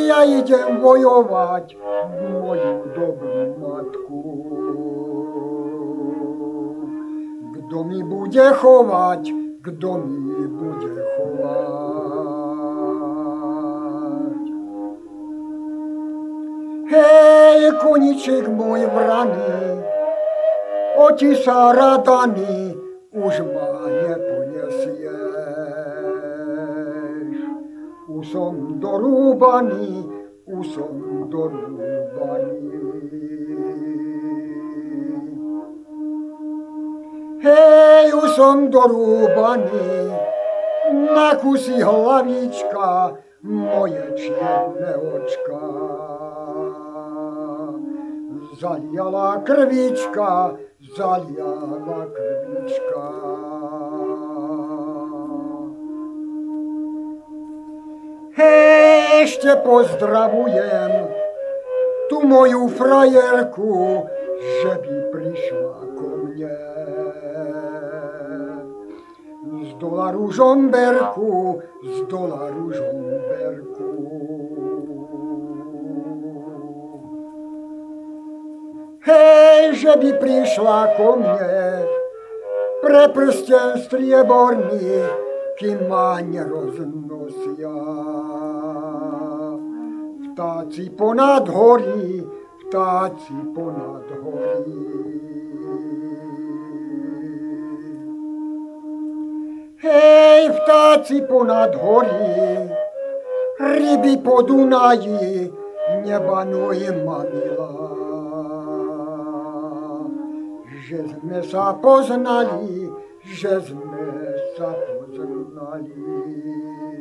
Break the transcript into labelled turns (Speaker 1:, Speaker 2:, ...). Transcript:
Speaker 1: ja idem vojovať moju dobrú matku. Kto mi bude chovať, kto mi bude chovať. Hej, koniček môj vraný, oti sa radaný, už ma neponiesieš. Už som dorúbaný, už som dorúbaný. Hej, už som dorúbaný, na kusy hlavička, moje čierne očka. Zaliala krvička, zaliala krvička. Hej, ešte pozdravujem tú moju frajerku, že by prišla ko mne. Z dola Ružomberku, z dola Ružomberku. Hej, že by prišla ko mne, pre prsten strieborný, kým ma neroznosia. Vtáci ponad horí, vtáci ponad horí. Hej, vtáci ponad horí, ryby po Dunaji, nebanuj ma milá. Že sme sa poznali, že sme sa poznali.